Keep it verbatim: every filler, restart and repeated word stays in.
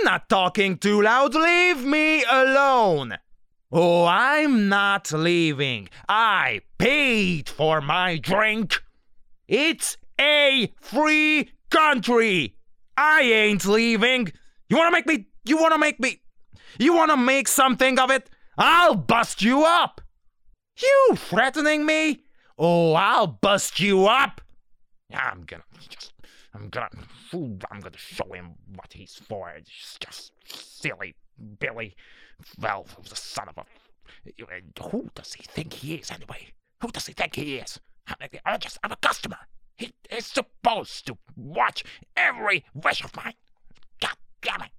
not talking too loud. Leave me alone. Oh, I'm not leaving. I paid for my drink. It's a free country. I ain't leaving. You wanna make me, you wanna make me, you wanna make something of it? I'll bust you up. You threatening me? Oh, I'll bust you up. I'm gonna just, I'm gonna, I'm gonna show him what he's for. It's just silly Billy. Well, the son of a, who does he think he is anyway? Who does he think he is? I'm just, I'm a customer. He is supposed to watch every wish of mine. God damn it.